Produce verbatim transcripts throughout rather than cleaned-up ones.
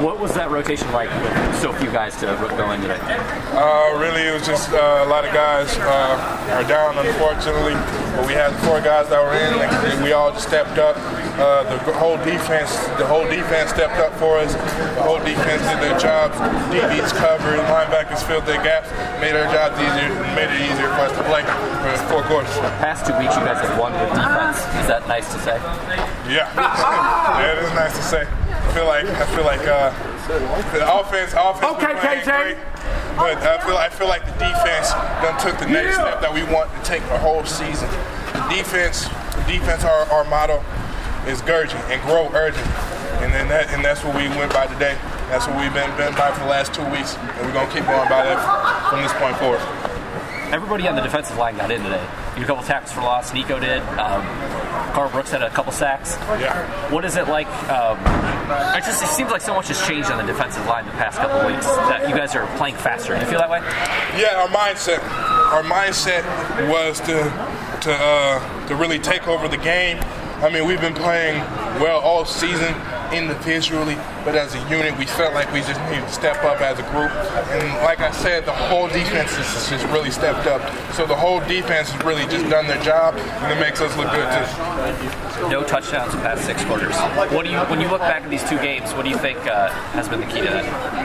What was that rotation like with so few guys to go in today? Uh, really, it was just uh, a lot of guys uh, are down, unfortunately. But we had four guys that were in, and we all just stepped up. Uh, the whole defense, the whole defense stepped up for us. The whole defense did their jobs. D Bs covered, linebackers filled their gaps, made our jobs easier, made it easier for us to play for four quarters. The past two weeks, you guys have won with defense. Is that nice to say? Yeah, yeah, it is nice to say. I feel like I feel like uh, the offense, offense. Okay, K J. But I feel I feel like the defense done took the next Yeah. step that we want to take the whole season. The defense, the defense, our, our motto is urgent and grow urgent, and then that and that's what we went by today. That's what we've been been by for the last two weeks, and we're gonna keep going by that from this point forward. Everybody on the defensive line got in today. You had a couple tackles for loss. Nico did. Um, Carl Brooks had a couple sacks. Yeah. What is it like? Um, it just it seems like so much has changed on the defensive line the past couple of weeks. That you guys are playing faster. Do you feel that way? Yeah, our mindset. Our mindset was to to uh, to really take over the game. I mean, we've been playing well all season individually, but as a unit, we felt like we just needed to step up as a group. And like I said, the whole defense has just really stepped up. So the whole defense has really just done their job, and it makes us look good too. No touchdowns in the past six quarters. What do you, when you look back at these two games, what do you think uh, has been the key to that?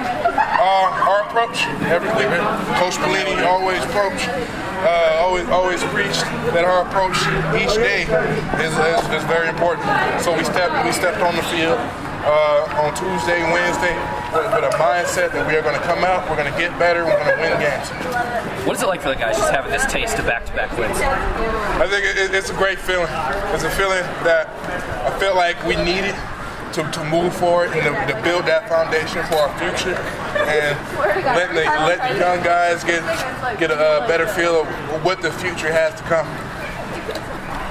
Uh, our approach, everything. Coach Pelini always approach, uh, always always preached that our approach each day is, is, is very important. So we stepped we stepped on the field uh, on Tuesday, Wednesday, with, with a mindset that we are going to come out, we're going to get better, we're going to win games. What is it like for the guys just having this taste of back-to-back wins? I think it, it's a great feeling. It's a feeling that I feel like we needed to, to move forward and to, to build that foundation for our future, and let the, let the young guys get get a, a better feel of what the future has to come.